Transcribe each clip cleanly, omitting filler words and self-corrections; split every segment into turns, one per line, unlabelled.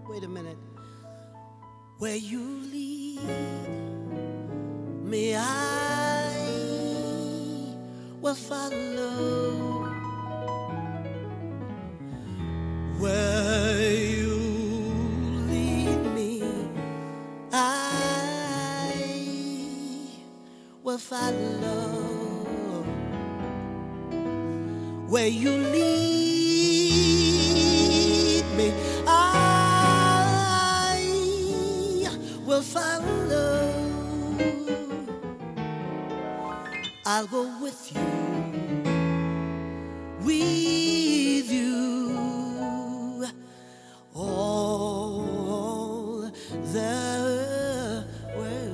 Wait a minute. Where you lead me, I will follow. Where you lead me, I will follow. Where you lead me, I will follow. I'll go with you, all the way.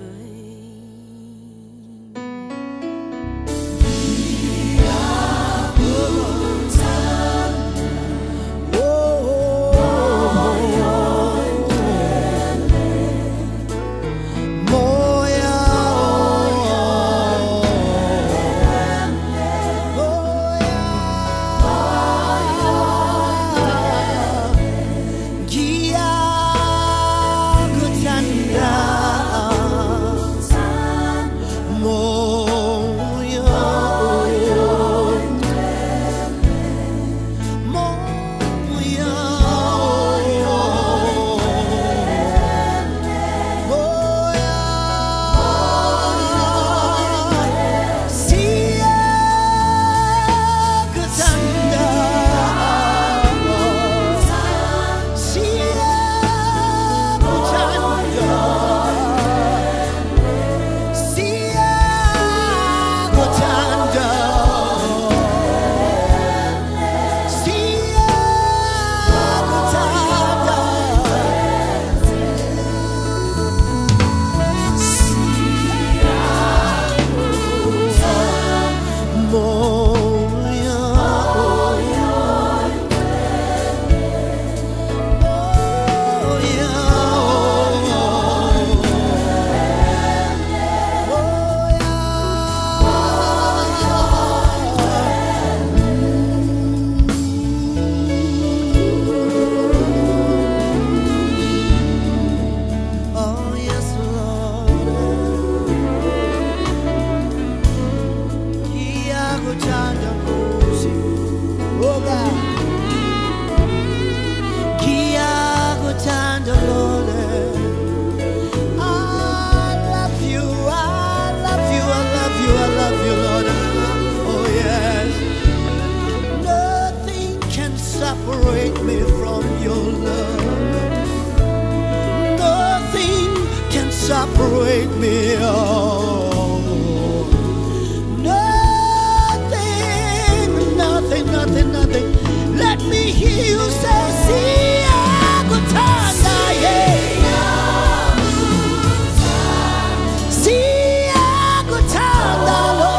Separate me from your love. Nothing can separate me. Oh, nothing, nothing. Let me hear you say, "See, I go tanda, yeah. See, I go tanda, Lord.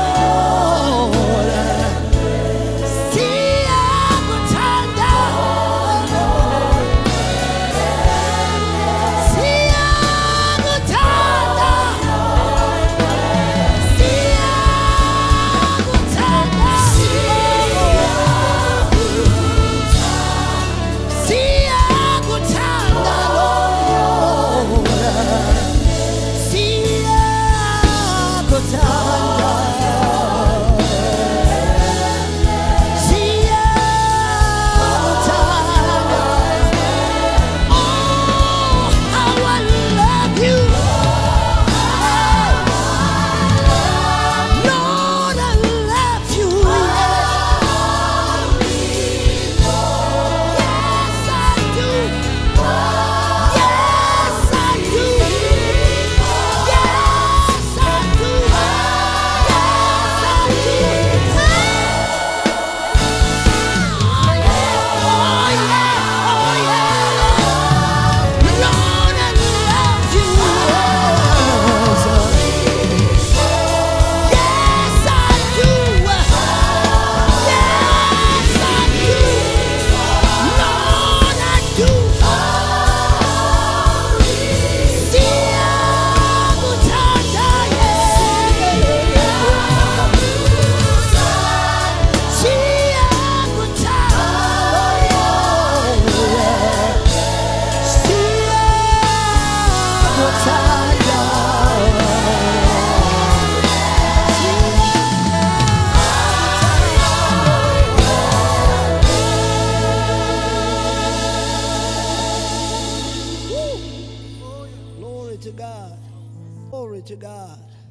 to God.